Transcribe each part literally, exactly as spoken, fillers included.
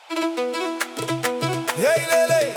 هي ليلي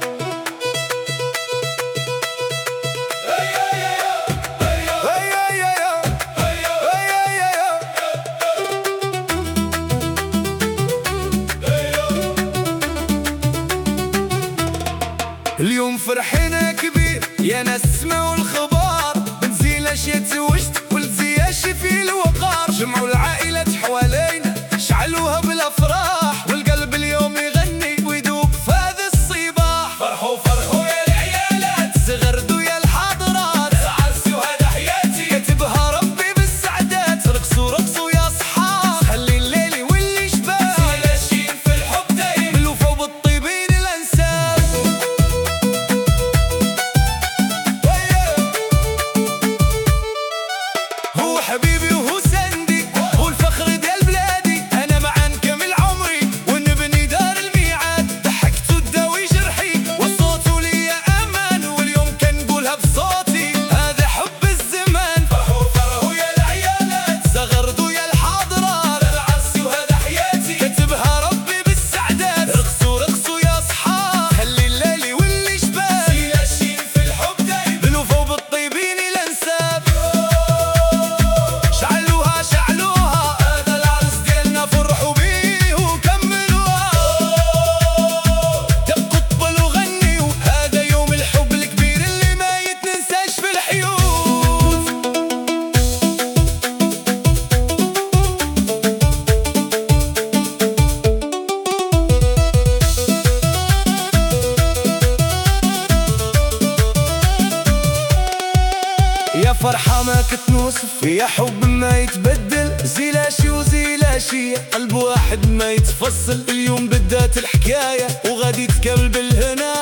اليوم فرحنا كبير يا ناس اسمعوا الخبر، بنزيل شيت وشت والزياشي في الوقار، جمعوا العائلات حوالينا شعلوها بالافراح، والقلب اليوم يغني ويدوب في هذا الصباح. فرحوا فرحوا يا العيالات، زغردوا يا الحاضرات، عزوا هذا حياتي كتبها ربي بالسعدات، رقصوا رقصوا يا صحاب، خلي الليل واللي شباب، زيلاشين في الحب دايم بالوفا وبالطيبين الانساب. هو حبيبي وهو سندي، هو الفخر ديال بلادي، انا معاه نكمل عمري ونبني دار الميعاد، ضحكت وداوي جرحي وصوته ليا امان، واليوم كنقولها بصوتي هذا حب الزمان. فرحوا فرحوا يا العيالات، زغردوا يا الحاضرات، العزي وهذا حياتي كتبها ربي بالسعدات، رقصوا رقصوا يا صحاب، خلي الليل واللي شباب، زيلاشين في الحب دايم بالوفا وبالطيبين الانساب. شعلوها شعلوها هذا العرس ديالنا، فرحوا بيه وكملوها، دقوا طبل وغنيوا، هذا يوم الحب الكبير اللي ما يتنساش في الحيوت. يا فرحة ما كتنوصف، يا حب ما يتبدل، زيلاشي وزيلاشية قلب واحد ما يتفصل، اليوم بدات الحكاية وغادي تكمل بالهنا.